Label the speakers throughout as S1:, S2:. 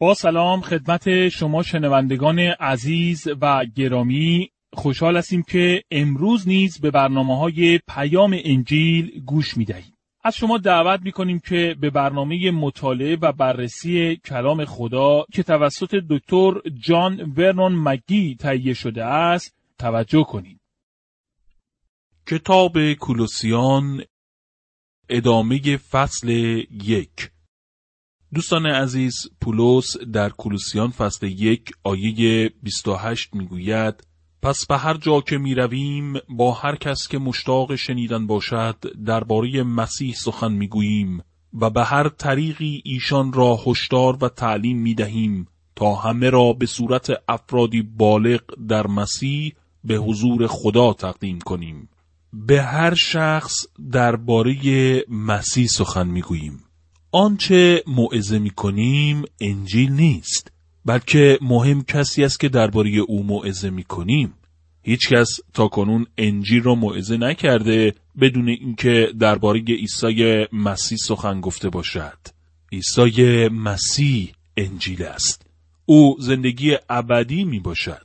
S1: با سلام خدمت شما شنوندگان عزیز و گرامی، خوشحال هستیم که امروز نیز به برنامه‌های پیام انجیل گوش می‌دهید. از شما دعوت می‌کنیم که به برنامه مطالعه و بررسی کلام خدا که توسط دکتر جان ورنون مگی تهیه شده است توجه کنید.
S2: کتاب کولوسیان، ادامه فصل 1. دوستان عزیز، پولس در کولوسیان فصل 1 آیه 28 میگوید: پس به هر جا که می رویم با هر کس که مشتاق شنیدن باشد درباره مسیح سخن میگوییم و به هر طریقی ایشان را هشدار و تعلیم می دهیم تا همه را به صورت افرادی بالغ در مسیح به حضور خدا تقدیم کنیم. به هر شخص درباره مسیح سخن میگوییم. آنچه موعظه میکنیم انجیل نیست، بلکه مهم کسی است که درباره او موعظه میکنیم. هیچ کس تاکنون انجیل را موعظه نکرده بدون اینکه درباره عیسی مسیح سخن گفته باشد. عیسی مسیح انجیل است. او زندگی ابدی می باشد.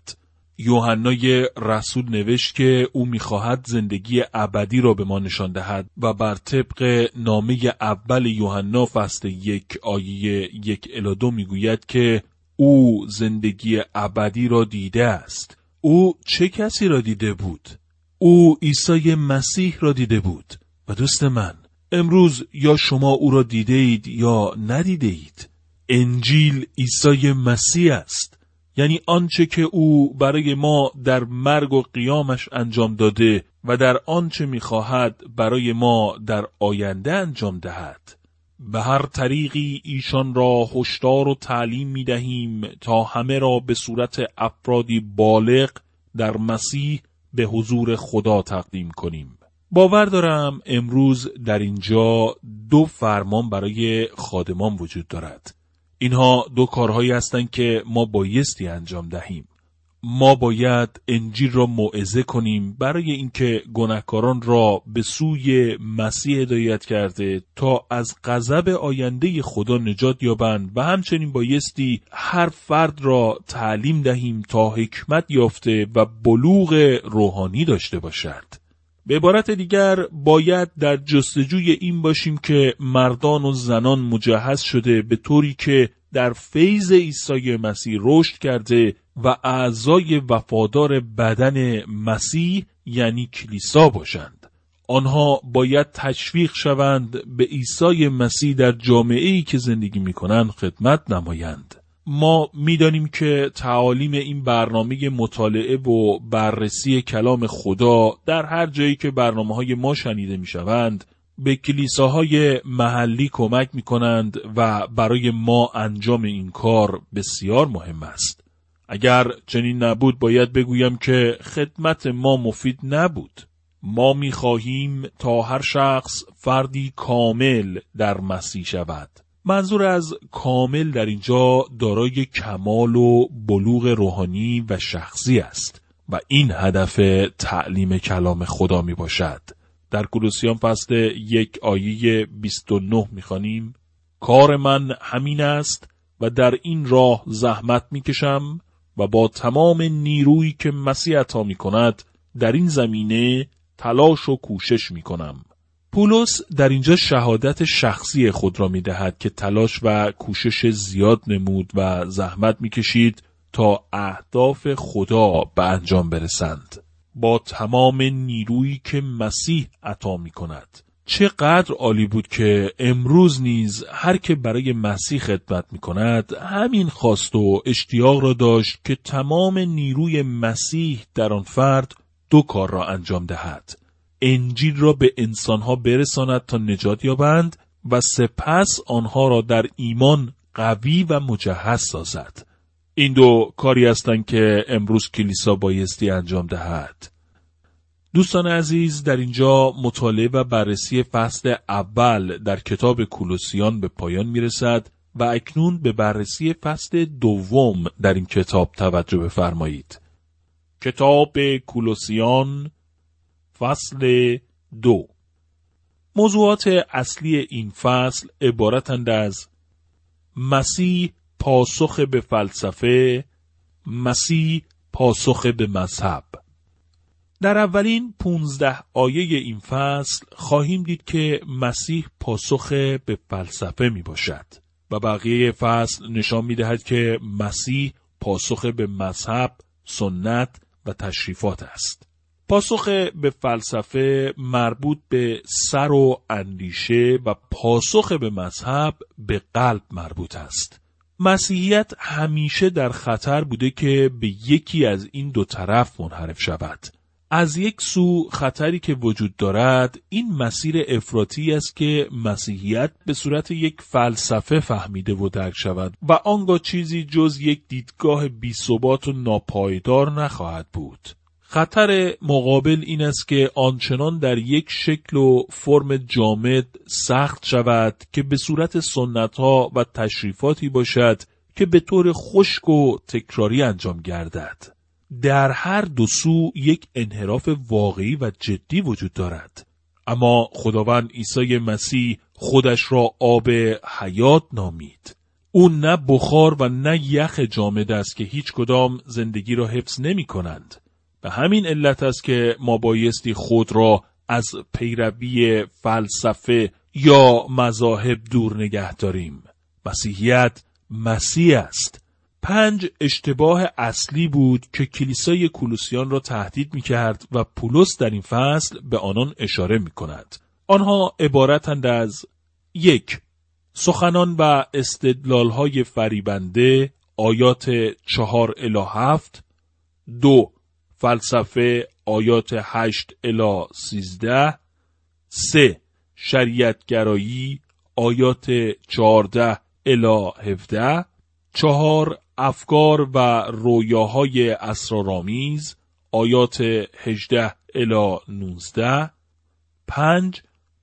S2: یوحنای رسول نوشت که او می‌خواهد زندگی ابدی را به ما نشان دهد و بر طبق نامه اول یوحنا فصل 1 آیه 1-2 میگوید که او زندگی ابدی را دیده است. او چه کسی را دیده بود؟ او عیسی مسیح را دیده بود. و دوست من، امروز یا شما او را دیده اید یا ندیده اید. انجیل عیسی مسیح است، یعنی آنچه که او برای ما در مرگ و قیامش انجام داده و در آنچه می‌خواهد برای ما در آینده انجام دهد. به هر طریقی ایشان را هشدار و تعلیم می‌دهیم تا همه را به صورت افرادی بالغ در مسیح به حضور خدا تقدیم کنیم. باور دارم امروز در اینجا 2 فرمان برای خادمان وجود دارد. اینها 2 کارهایی هستند که ما بایستی انجام دهیم. ما باید انجیل را موعظه کنیم برای اینکه گناهکاران را به سوی مسیح هدایت کرده تا از غضب آینده خدا نجات یابند و همچنین بایستی هر فرد را تعلیم دهیم تا حکمت یافته و بلوغ روحانی داشته باشد. به عبارت دیگر باید در جستجوی این باشیم که مردان و زنان مجهز شده به طوری که در فیض عیسی مسیح رشد کرده و اعضای وفادار بدن مسیح یعنی کلیسا باشند. آنها باید تشویق شوند به عیسی مسیح در جامعه‌ای که زندگی می‌کنند خدمت نمایند. ما می‌دانیم که تعالیم این برنامه مطالعه و بررسی کلام خدا در هر جایی که برنامه‌های ما شنیده می‌شوند به کلیساهای محلی کمک می‌کنند و برای ما انجام این کار بسیار مهم است. اگر چنین نبود باید بگویم که خدمت ما مفید نبود. ما می‌خواهیم تا هر شخص فردی کامل در مسیح شود. منظور از کامل در اینجا دارای کمال و بلوغ روحانی و شخصی است و این هدف تعلیم کلام خدا می باشد. در کولوسیان فصل 1 آیه 29 می خوانیم: کار من همین است و در این راه زحمت می کشم و با تمام نیرویی که مسیح عطا می کند در این زمینه تلاش و کوشش می کنم. پولس در اینجا شهادت شخصی خود را می دهد که تلاش و کوشش زیاد نمود و زحمت می کشید تا اهداف خدا به انجام برسند با تمام نیرویی که مسیح عطا می کند. چقدر عالی بود که امروز نیز هر که برای مسیح خدمت می کند همین خواست و اشتیاق را داشت که تمام نیروی مسیح در آن فرد 2 کار را انجام دهد: انجیل را به انسانها برساند تا نجات یابند و سپس آنها را در ایمان قوی و مجهز سازد. این 2 کاری هستند که امروز کلیسا بایستی انجام دهد. دوستان عزیز، در اینجا مطالعه و بررسی فصل اول در کتاب کولوسیان به پایان میرسد و اکنون به بررسی فصل 2 در این کتاب توجه بفرمایید. کتاب کولوسیان فصل 2. موضوعات اصلی این فصل عبارتند از مسیح پاسخ به فلسفه، مسیح پاسخ به مذهب. در اولین 15 آیه این فصل خواهیم دید که مسیح پاسخ به فلسفه می باشد و بقیه فصل نشان می دهد که مسیح پاسخ به مذهب، سنت و تشریفات است. پاسخ به فلسفه مربوط به سر و اندیشه و پاسخ به مذهب به قلب مربوط است. مسیحیت همیشه در خطر بوده که به یکی از این دو طرف منحرف شود. از یک سو خطری که وجود دارد این مسیر افراطی است که مسیحیت به صورت یک فلسفه فهمیده و درک شود و آنگاه چیزی جز یک دیدگاه بی‌ثبات و ناپایدار نخواهد بود. خطر مقابل این است که آنچنان در یک شکل و فرم جامد سخت شود که به صورت سنت‌ها و تشریفاتی باشد که به طور خشک و تکراری انجام گردد. در هر دو سو یک انحراف واقعی و جدی وجود دارد. اما خداوند عیسی مسیح خودش را آب حیات نامید. او نه بخار و نه یخ جامد است که هیچ کدام زندگی را حفظ نمی کنند. به همین علت است که ما بایستی خود را از پیروی فلسفه یا مذاهب دور نگه داریم. مسیحیت مسیح است. 5 اشتباه اصلی بود که کلیسای کولوسیان را تهدید می کرد و پولس در این فصل به آنان اشاره می کند. آنها عبارتند از 1. سخنان و استدلالهای فریبنده آیات 4 الی 7. 2. فلسفه آیات 8 الی 13. 3. شریعتگرایی آیات 14 الی 17. 4. افکار و رویاهای اسرارآمیز آیات 18 الی 19. 5.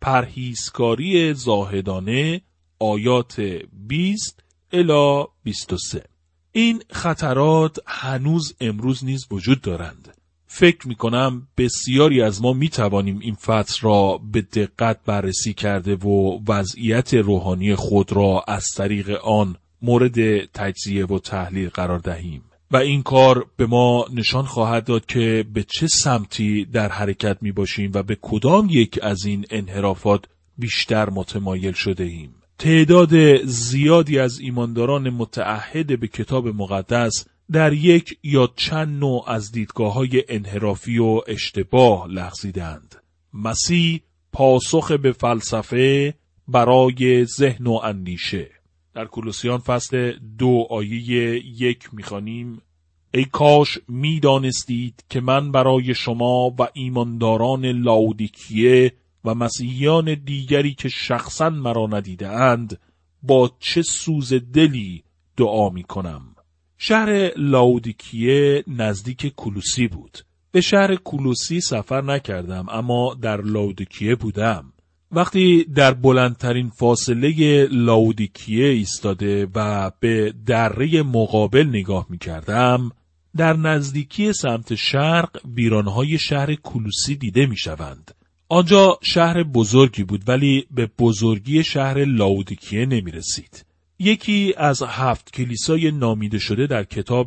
S2: پرهیزکاری زاهدانه آیات 20 الی 23. این خطرات هنوز امروز نیز وجود دارند. فکر می کنم بسیاری از ما می توانیم این فصل را به دقت بررسی کرده و وضعیت روحانی خود را از طریق آن مورد تجزیه و تحلیل قرار دهیم و این کار به ما نشان خواهد داد که به چه سمتی در حرکت می باشیم و به کدام یک از این انحرافات بیشتر متمایل شده ایم. تعداد زیادی از ایمانداران متعهد به کتاب مقدس در یک یا چند نوع از دیدگاه‌های انحرافی و اشتباه لغزیدند. مسیح پاسخ به فلسفه برای ذهن و اندیشه. در کولوسیان فصل 2 آیه 1 می‌خوانیم: ای کاش می‌دانستید که من برای شما و ایمانداران لاودیکیه و مسیحیان دیگری که شخصاً مرا ندیده‌اند با چه سوز دلی دعا می‌کنم. شهر لاودیکیه نزدیک کولوسی بود. به شهر کولوسی سفر نکردم اما در لاودیکیه بودم. وقتی در بلندترین فاصله لاودیکیه ایستاده و به دره مقابل نگاه می‌کردم، در نزدیکی سمت شرق ویرانهای شهر کولوسی دیده می‌شوند. آنجا شهر بزرگی بود ولی به بزرگی شهر لاودیکیه نمی‌رسید. یکی از 7 کلیسای نامیده شده در کتاب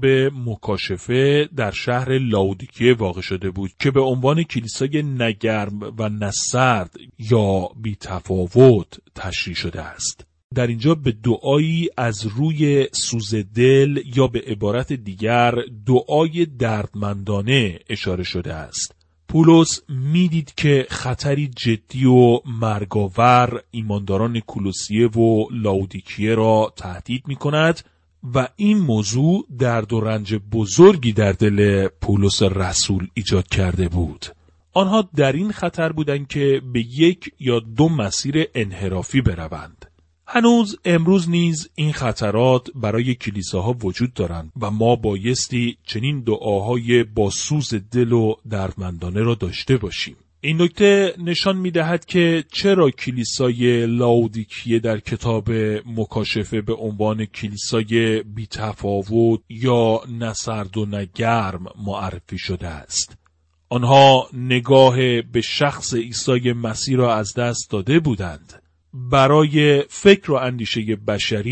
S2: مکاشفه در شهر لاودیکیه واقع شده بود که به عنوان کلیسای نگرم و نسرد یا بی‌تفاوت تشریح شده است. در اینجا به دعایی از روی سوز دل یا به عبارت دیگر دعای دردمندانه اشاره شده است. پولس میدید که خطری جدی و مرگاور ایمانداران کولوسیه و لاودیکیه را تهدید می کند و این موضوع درد و رنج بزرگی در دل پولس رسول ایجاد کرده بود. آنها در این خطر بودند که به یک یا دو مسیر انحرافی بروند. هنوز امروز نیز این خطرات برای کلیساها وجود دارند و ما بایستی چنین دعاهای با سوز دل و دردمندانه را داشته باشیم. این نکته نشان می‌دهد که چرا کلیسای لاودیکیه در کتاب مکاشفه به عنوان کلیسای بی‌تفاوت یا نسرد و نگرم معرفی شده است. آنها نگاه به شخص عیسی مسیح را از دست داده بودند. برای فکر و اندیشه بشری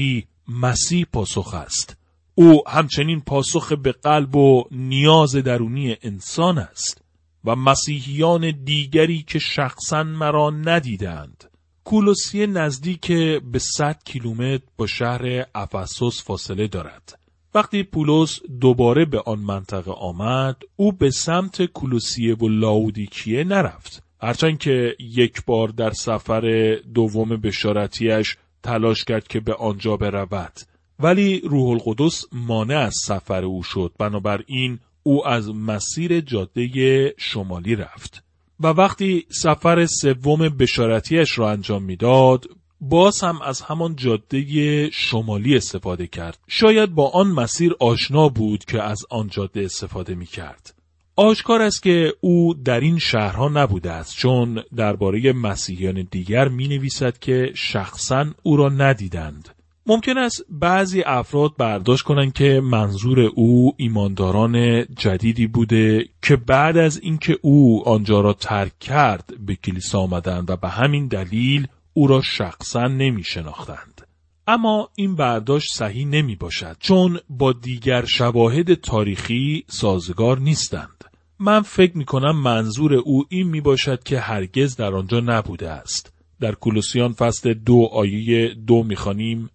S2: مسیح پاسخ است. او همچنین پاسخ به قلب و نیاز درونی انسان است و مسیحیان دیگری که شخصاً مرا ندیدند. کولوسیه نزدیک به 100 کیلومتر با شهر افسوس فاصله دارد. وقتی پولس دوباره به آن منطقه آمد، او به سمت کولوسیه و لاودیکیه نرفت. هرچند که یک بار در سفر دوم بشارتیش تلاش کرد که به آنجا برود، ولی روح القدس مانع از سفر او شد. بنابراین او از مسیر جاده شمالی رفت و وقتی سفر سوم بشارتیش را انجام میداد، باز هم از همان جاده شمالی استفاده کرد. شاید با آن مسیر آشنا بود که از آن جاده استفاده می کرد. آشکار است که او در این شهرها نبوده است، چون درباره مسیحیان دیگر می نویسد که شخصاً او را ندیدند. ممکن است بعضی افراد برداشت کنند که منظور او ایمانداران جدیدی بوده که بعد از اینکه او آنجا را ترک کرد به کلیسا آمدند و به همین دلیل او را شخصاً نمی شناختند. اما این برداشت صحیح نمی باشد، چون با دیگر شواهد تاریخی سازگار نیستند. من فکر می کنم منظور او این می باشد که هرگز در آنجا نبوده است. در کولوسیان فصل 2 آیه 2 می خوانیم: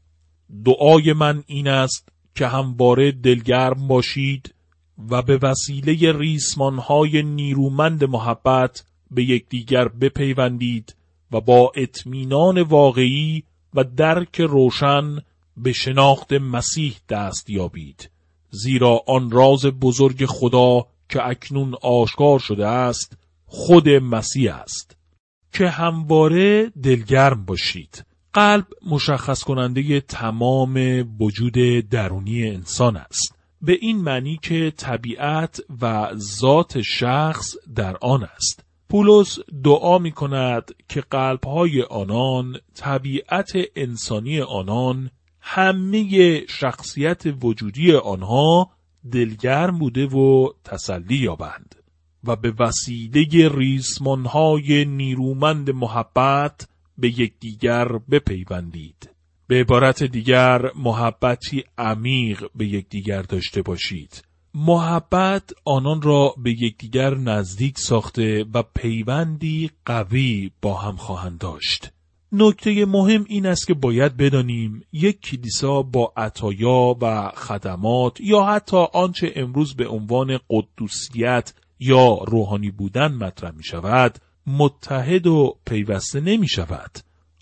S2: دعای من این است که همواره دلگرم باشید و به وسیله ریسمانهای نیرومند محبت به یکدیگر بپیوندید و با اطمینان واقعی و درک روشن به شناخت مسیح دست یابید، زیرا آن راز بزرگ خدا که اکنون آشکار شده است خود مسیح است. که همواره دلگرم باشید. قلب مشخص کننده تمام وجود درونی انسان است، به این معنی که طبیعت و ذات شخص در آن است. پولس دعا می کند که قلب‌های آنان، طبیعت انسانی آنان، همه شخصیت وجودی آنها دلگرم بوده و تسلی یابند و به وسیله ریسمان‌های نیرومند محبت به یکدیگر بپیوندید. به عبارت دیگر، محبتی عمیق به یکدیگر داشته باشید. محبت آنان را به یکدیگر نزدیک ساخته و پیوندی قوی با هم خواهند داشت. نکته مهم این است که باید بدانیم یک کلیسا با عطایا و خدمات یا حتی آنچه امروز به عنوان قدوسیت یا روحانی بودن مطرح می شود متحد و پیوسته نمی شود.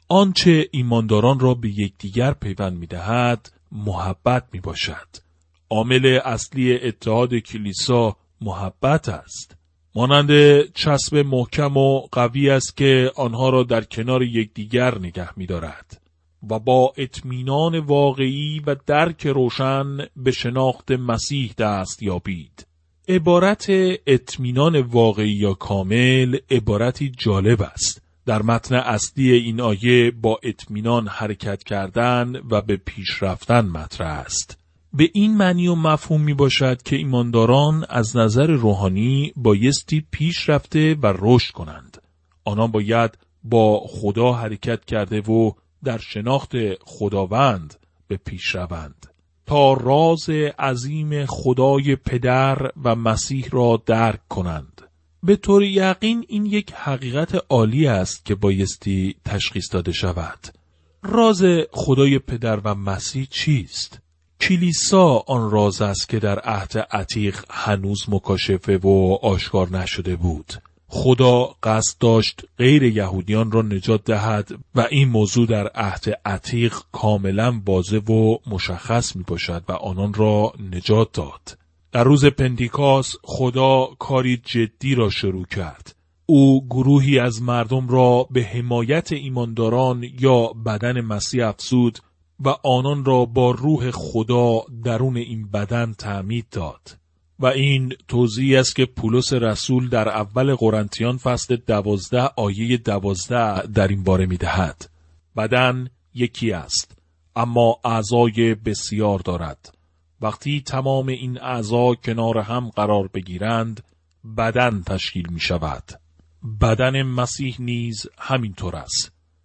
S2: آنچه ایمانداران را به یکدیگر پیوند می دهد محبت می باشد. عامل اصلی اتحاد کلیسا محبت است. مانند چسب محکم و قوی است که آنها را در کنار یکدیگر نگه می دارد و با اطمینان واقعی و درک روشن به شناخت مسیح دست یابید. عبارت اطمینان واقعی یا کامل عبارتی جالب است. در متن اصلی این آیه با اطمینان حرکت کردن و به پیش رفتن مطرح است. به این معنی و مفهوم می باشد که ایمانداران از نظر روحانی بایستی پیش رفته و رشد کنند. آنان باید با خدا حرکت کرده و در شناخت خداوند به پیش روند تا راز عظیم خدای پدر و مسیح را درک کنند. به طور یقین این یک حقیقت عالی است که بایستی تشخیص داده شود. راز خدای پدر و مسیح چیست؟ کلیسا آن راز است که در عهد عتیق هنوز مکاشفه و آشکار نشده بود. خدا قصد داشت غیر یهودیان را نجات دهد و این موضوع در عهد عتیق کاملا واضح و مشخص می باشد و آنان را نجات داد. در روز پنتیکاست خدا کاری جدی را شروع کرد. او گروهی از مردم را به حمایت ایمانداران یا بدن مسیح افزود و آنان را با روح خدا درون این بدن تعمید داد. و این توضیحی است که پولس رسول در اول قرنتیان فصل 12 آیه 12 در این باره می دهد. بدن یکی است، اما اعضای بسیار دارد. وقتی تمام این اعضا کنار هم قرار بگیرند، بدن تشکیل می شود. بدن مسیح نیز همینطور است.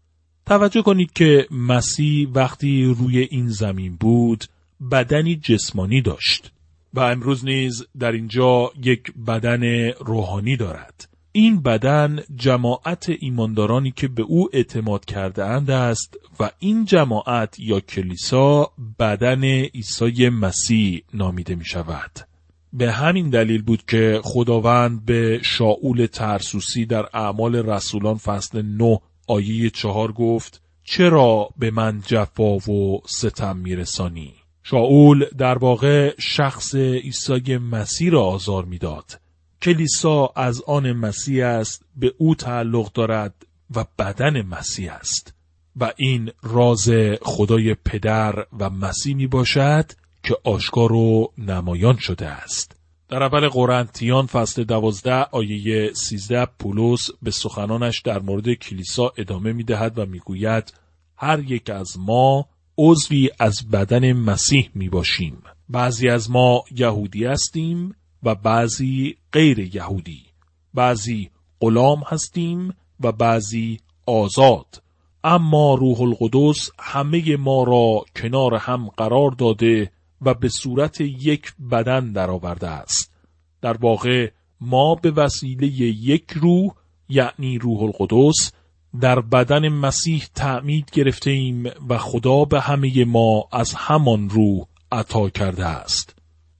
S2: توجه کنید که مسیح وقتی روی این زمین بود بدنی جسمانی داشت و امروز نیز در اینجا یک بدن روحانی دارد. این بدن جماعت ایماندارانی که به او اعتماد کرده اند است و این جماعت یا کلیسا بدن عیسی مسیح نامیده می شود. به همین دلیل بود که خداوند به شاول ترسوسی در اعمال رسولان فصل 9 آیه 4 گفت چرا به من جفا و ستم میرسانی؟ شاول در واقع شخص عیسی مسیح را آزار میداد. کلیسا از آن مسیح است، به او تعلق دارد و بدن مسیح است و این راز خدای پدر و مسیح می باشد که آشکار و نمایان شده است. در اول قرنتیان فصل 12 آیه 13 پولس به سخنانش در مورد کلیسا ادامه می دهد و می گوید هر یک از ما عضوی از بدن مسیح می باشیم. بعضی از ما یهودی هستیم و بعضی غیر یهودی. بعضی غلام هستیم و بعضی آزاد. اما روح القدس همه ما را کنار هم قرار داده و به صورت یک بدن درآورده است. در واقع ما به وسیله یک روح یعنی روح القدس در بدن مسیح تعمید گرفته ایم و خدا به همه ما از همان روح عطا کرده است.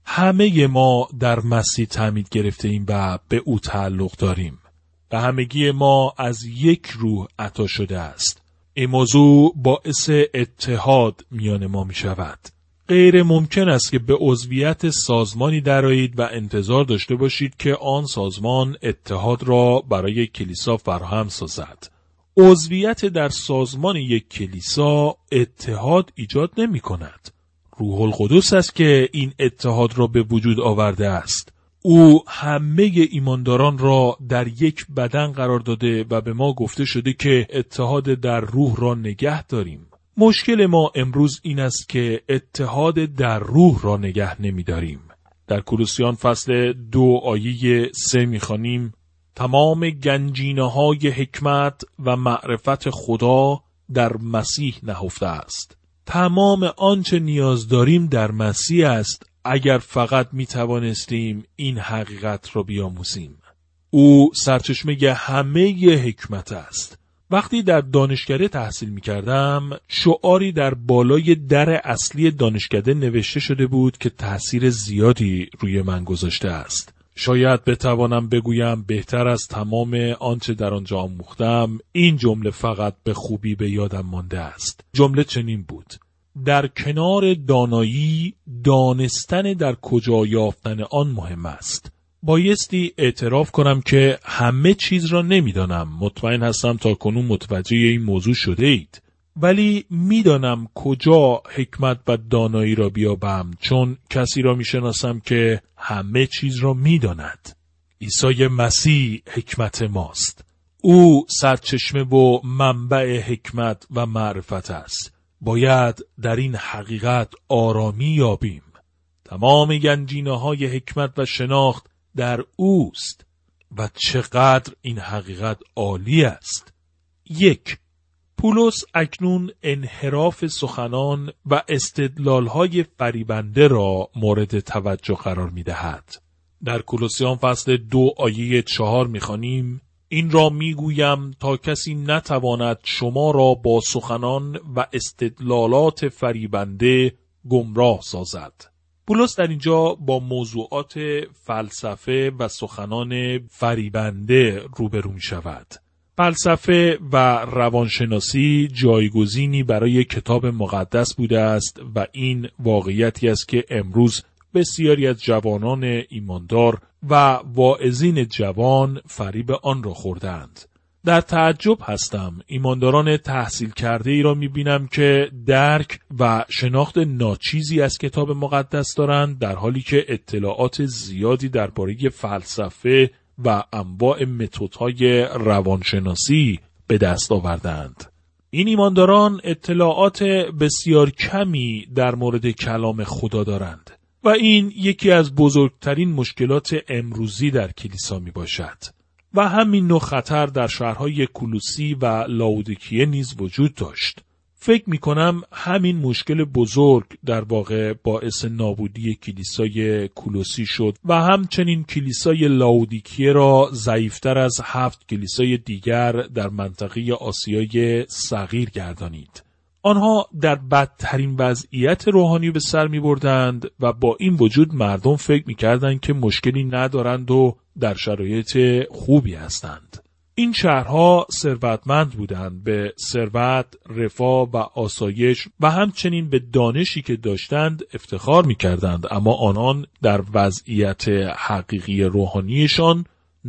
S2: همه ما در مسیح تعمید گرفته ایم و به او تعلق داریم و همگی ما از یک روح عطا شده است. این موضوع باعث اتحاد میان ما می شود. غیر ممکن است که به عضویت سازمانی درآیید و انتظار داشته باشید که آن سازمان اتحاد را برای کلیسا فراهم سازد. عضویت در سازمان یک کلیسا اتحاد ایجاد نمی کند. روح القدس است که این اتحاد را به وجود آورده است. او همه ایمانداران را در یک بدن قرار داده و به ما گفته شده که اتحاد در روح را نگه داریم. مشکل ما امروز این است که اتحاد در روح را نگه نمی داریم. در کولوسیان فصل 2 آیه 3 می خوانیم تمام گنجینه‌های حکمت و معرفت خدا در مسیح نهفته است. تمام آنچه نیاز داریم در مسیح است اگر فقط می توانستیم این حقیقت را بیاموزیم. او سرچشمه همه حکمت است. وقتی در دانشکده تحصیل می کردم شعاری در بالای در اصلی دانشکده نوشته شده بود که تأثیر زیادی روی من گذاشته است. شاید بتوانم بگویم بهتر از تمام آنچه در آنجا آموختم این جمله فقط به خوبی به یادم مانده است. جمله چنین بود: در کنار دانایی دانستن در کجا یافتن آن مهم است. بایستی اعتراف کنم که همه چیز را نمیدانم. مطمئن هستم تا کنون متوجه این موضوع شده اید. ولی میدانم کجا حکمت و دانایی را بیابم، چون کسی را میشناسم که همه چیز را میداند. عیسی مسیح حکمت ماست. او سرچشمه و منبع حکمت و معرفت است. باید در این حقیقت آرامی یابیم. تمام گنجینه‌های حکمت و شناخت در اوست و چقدر این حقیقت عالی است. 1. پولس اکنون انحراف سخنان و استدلال‌های فریبنده را مورد توجه قرار می‌دهد. در کولوسیان فصل 2 آیه 4 می‌خوانیم این را می‌گویم تا کسی نتواند شما را با سخنان و استدلالات فریبنده گمراه سازد. پولس در اینجا با موضوعات فلسفه و سخنان فریبنده روبرو می‌شود. فلسفه و روانشناسی جایگزینی برای کتاب مقدس بوده است و این واقعیتی است که امروز بسیاری از جوانان ایماندار و واعظین جوان فریب آن را خوردند. در تعجب هستم ایمانداران تحصیل کرده ای را می‌بینم که درک و شناخت ناچیزی از کتاب مقدس دارند، در حالی که اطلاعات زیادی درباره فلسفه و انواع متدهای روانشناسی به دست آوردند. این ایمانداران اطلاعات بسیار کمی در مورد کلام خدا دارند و این یکی از بزرگترین مشکلات امروزی در کلیسا می باشد. و همین نوع خطر در شهرهای کولوسی و لاودیکیه نیز وجود داشت. فکر می‌کنم همین مشکل بزرگ در واقع باعث نابودی کلیسای کولوسی شد و همچنین کلیسای لاودیکیه را ضعیفتر از 7 کلیسای دیگر در منطقه آسیای صغیر گردانید. آنها در بدترین وضعیت روحانی به سر می‌بردند و با این وجود مردم فکر می‌کردند که مشکلی ندارند و در شرایط خوبی هستند. این شهرها ثروتمند بودند، به ثروت، رفاه و آسایش و همچنین به دانشی که داشتند افتخار می‌کردند، اما آنان در وضعیت حقیقی روحانیشان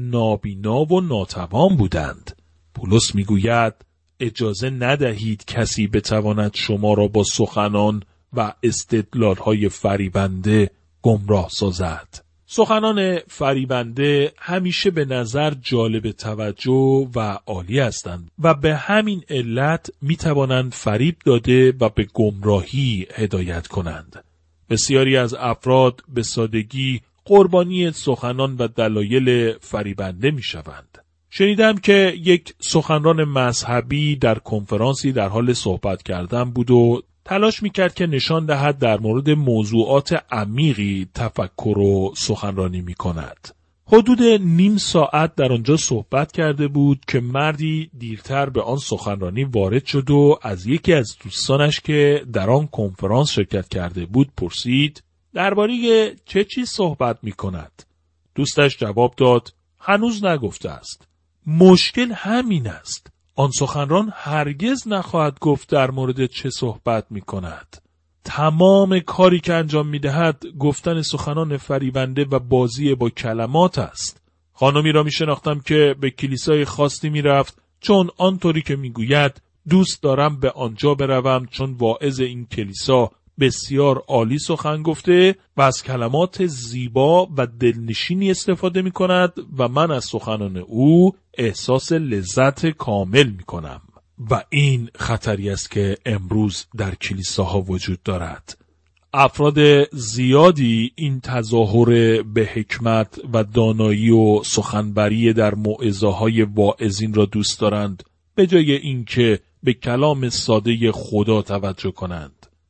S2: نابینا و ناتوان بودند. پولس می‌گوید اجازه ندهید کسی بتواند شما را با سخنان و استدلال‌های فریبنده گمراه سازد. سخنان فریبنده همیشه به نظر جالب توجه و عالی هستند و به همین علت می توانند فریب داده و به گمراهی هدایت کنند. بسیاری از افراد به سادگی قربانی سخنان و دلایل فریبنده می شوند. شنیدم که یک سخنران مذهبی در کنفرانسی در حال صحبت کردن بود و تلاش میکرد که نشان دهد در مورد موضوعات عمیقی تفکر و سخنرانی میکند. حدود نیم ساعت در آنجا صحبت کرده بود که مردی دیرتر به آن سخنرانی وارد شد و از یکی از دوستانش که در آن کنفرانس شرکت کرده بود پرسید درباره چه چیز صحبت میکند؟ دوستش جواب داد هنوز نگفته است. مشکل همین است. آن سخنران هرگز نخواهد گفت در مورد چه صحبت می کند. تمام کاری که انجام می دهد گفتن سخنان فریبنده و بازی با کلمات است. خانمی را می شناختم که به کلیسای خاصی می رفت چون آنطوری که می گوید دوست دارم به آنجا بروم چون واعظ این کلیسا بسیار عالی سخن گفته و از کلمات زیبا و دلنشینی استفاده می کند و من از سخنان او احساس لذت کامل می کنم. و این خطری است که امروز در کلیساها وجود دارد. افراد زیادی این تظاهر به حکمت و دانایی و سخنوری در موعظه‌های واعظین را دوست دارند به جای اینکه به کلام ساده خدا توجه کنند.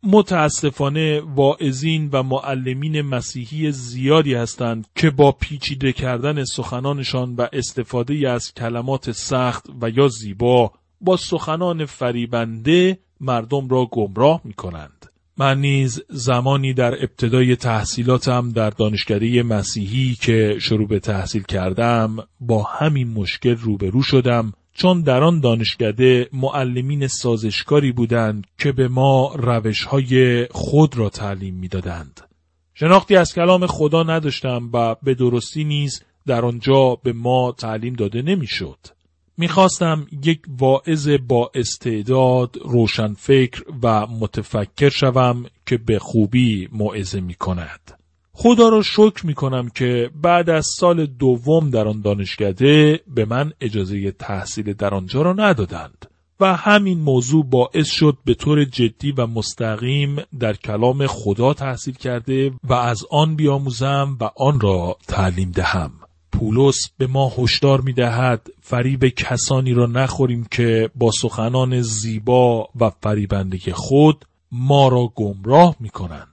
S2: متاسفانه واعظین و معلمین مسیحی زیادی هستند که با پیچیده کردن سخنانشان و استفاده از کلمات سخت و یا زیبا با سخنان فریبنده مردم را گمراه می کنند. من نیز زمانی در ابتدای تحصیلاتم در دانشکده مسیحی که شروع به تحصیل کردم با همین مشکل روبرو شدم، چون در آن دانشکده معلمین سازشکاری بودند که به ما روش‌های خود را تعلیم می‌دادند. شناختی از کلام خدا نداشتم و به درستی نیز در آنجا به ما تعلیم داده نمی‌شد. می‌خواستم یک واعظ با استعداد، روشنفکر و متفکر شوم که به خوبی موعظه می‌کند. خدا را شکر می‌کنم که بعد از سال دوم در آن دانشکده به من اجازه تحصیل در آنجا را ندادند و همین موضوع باعث شد به طور جدی و مستقیم در کلام خدا تحصیل کرده و از آن بیاموزم و آن را تعلیم دهم. پولس به ما هشدار می‌دهد فریب کسانی را نخوریم که با سخنان زیبا و فریبنده خود ما را گمراه می‌کنند.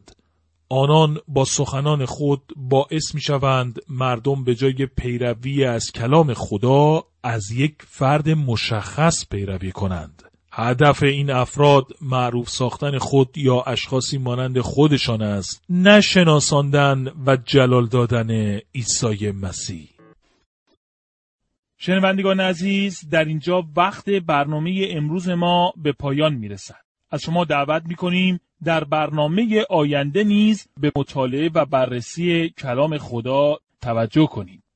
S2: آنان با سخنان خود باعث می‌شوند مردم به جای پیروی از کلام خدا از یک فرد مشخص پیروی کنند. هدف این افراد معروف ساختن خود یا اشخاصی مانند خودشان است، نه شناساندن و جلال دادن عیسی مسیح.
S1: شنوندگان عزیز، در اینجا وقت برنامه امروز ما به پایان میرسد. از شما دعوت میکنیم در برنامه آینده نیز به مطالعه و بررسی کلام خدا توجه کنید.